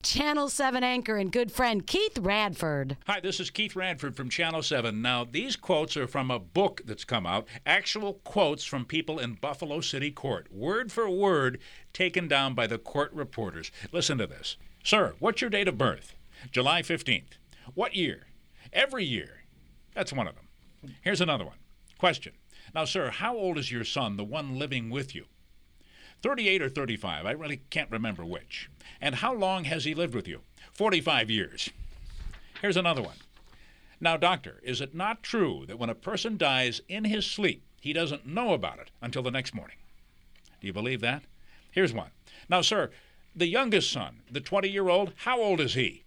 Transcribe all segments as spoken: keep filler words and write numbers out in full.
Channel seven anchor and good friend Keith Radford. Hi, this is Keith Radford from Channel seven. Now, these quotes are from a book that's come out, actual quotes from people in Buffalo City Court, word for word, taken down by the court reporters. Listen to this. Sir, what's your date of birth? July fifteenth. What year? Every year. That's one of them. Here's another one. Question. Now, sir, how old is your son, the one living with you? thirty-eight or thirty-five. I really can't remember which. And how long has he lived with you? forty-five years. Here's another one. Now, doctor, is it not true that when a person dies in his sleep, he doesn't know about it until the next morning? Do you believe that? Here's one. Now, sir, the youngest son, the twenty-year-old, how old is he?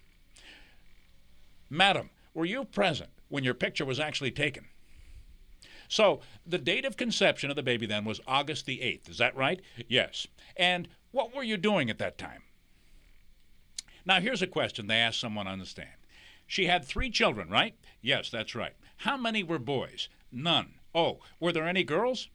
Madam, were you present when your picture was actually taken? So, the date of conception of the baby then was August the eighth. Is that right? Yes. And what were you doing at that time? Now, here's a question they asked someone on the stand. She had three children, right? Yes, that's right. How many were boys? None. Oh, were there any girls?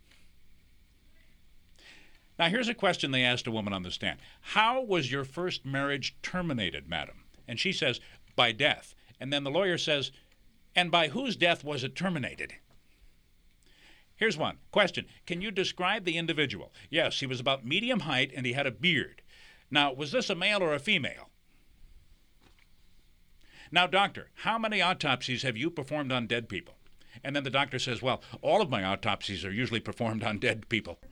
Now, here's a question they asked a woman on the stand. How was your first marriage terminated, madam? And she says, by death. And then the lawyer says, and by whose death was it terminated? Here's one. Question. Can you describe the individual? Yes, he was about medium height and he had a beard. Now, was this a male or a female? Now, doctor, how many autopsies have you performed on dead people? And then the doctor says, well, all of my autopsies are usually performed on dead people.